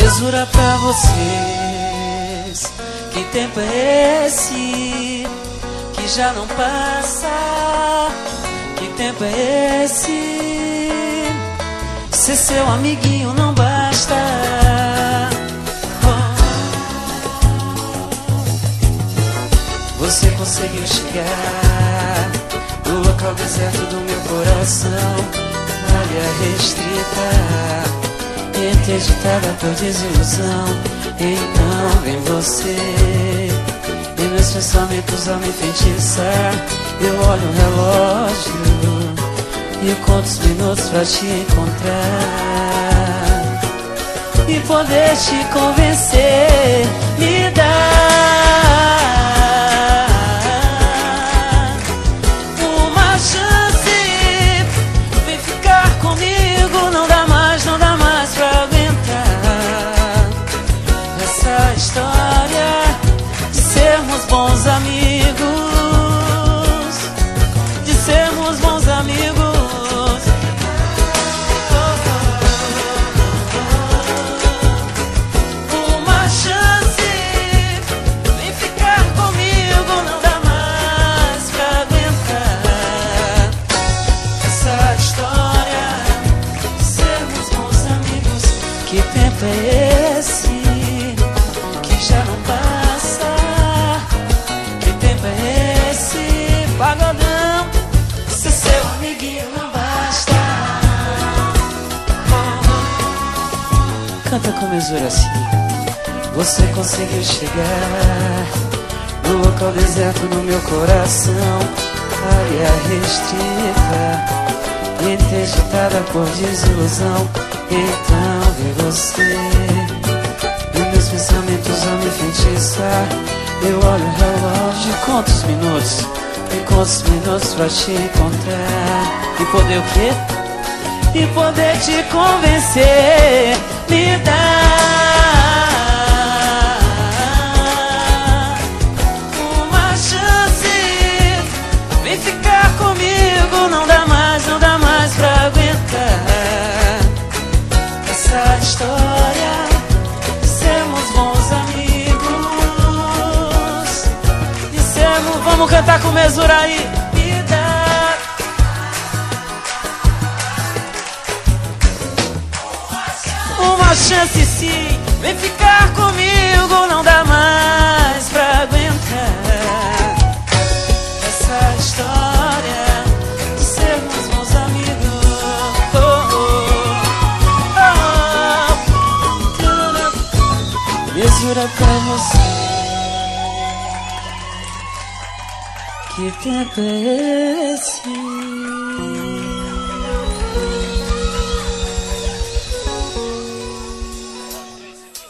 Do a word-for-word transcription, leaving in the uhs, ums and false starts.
Mesura pra vocês. Que tempo é esse que já não passa? Que tempo é esse? Ser seu amiguinho não basta. Você conseguiu chegar no local deserto do meu coração, área restrita, interditada por desilusão. Então vem você e meus pensamentos a me enfeitiçar. Eu olho o relógio e conto os minutos pra te encontrar e poder te convencer. Me dá uma chance, vem ficar comigo. Não dá mais, não dá mais pra aguentar essa história de sermos bons amigos, de sermos bons amigos. Uma chance, vem ficar comigo. Não dá mais pra aguentar essa história de sermos bons amigos. Que tempo é esse que já não passa? Que tempo é esse, pagodão? Ser seu amiguinho não basta. Canta com mesura assim. Você conseguiu chegar no local deserto do meu coração, área restrita, interditada por desilusão. Então vem você e meus pensamentos a me enfeitiçar. Eu olho o relógio e conto os minutos, e conto os minutos pra te encontrar e poder o quê? E poder te convencer. Me dá uma chance, vem ficar comigo. Não dá mais, não dá mais pra aguentar essa história de sermos bons amigos, de sermos... Vamos cantar com mesura aí. Me dá uma chance, sim, vem ficar comigo. Não dá mais pra aguentar essa história de sermos bons amigos. Oh, oh, oh. Mesura pra você. Que tempo é esse?